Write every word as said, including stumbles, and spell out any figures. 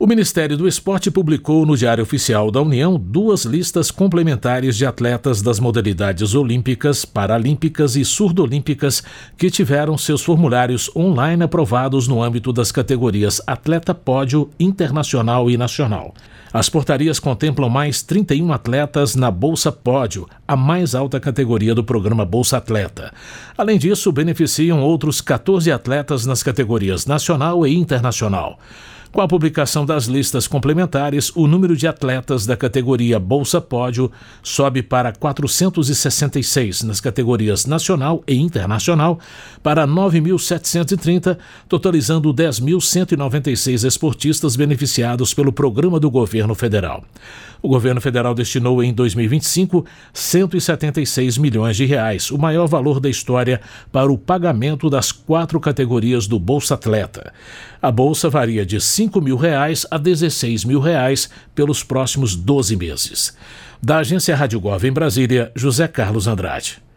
O Ministério do Esporte publicou no Diário Oficial da União duas listas complementares de atletas das modalidades olímpicas, paralímpicas e surdo-olímpicas que tiveram seus formulários online aprovados no âmbito das categorias Atleta Pódio, Internacional e Nacional. As portarias contemplam mais trinta e um atletas na Bolsa Pódio, a mais alta categoria do programa Bolsa Atleta. Além disso, beneficiam outros catorze atletas nas categorias Nacional e Internacional. Com a publicação das listas complementares, o número de atletas da categoria Bolsa Pódio sobe para quatrocentos e sessenta e seis nas categorias Nacional e Internacional para nove mil setecentos e trinta, totalizando dez mil cento e noventa e seis esportistas beneficiados pelo programa do governo federal. O governo federal destinou em dois mil e vinte e cinco cento e setenta e seis milhões de reais, o maior valor da história, para o pagamento das quatro categorias do Bolsa Atleta. A bolsa varia de cinco mil reais a dezesseis mil reais pelos próximos doze meses. Da Agência Rádio Gov em Brasília, José Carlos Andrade.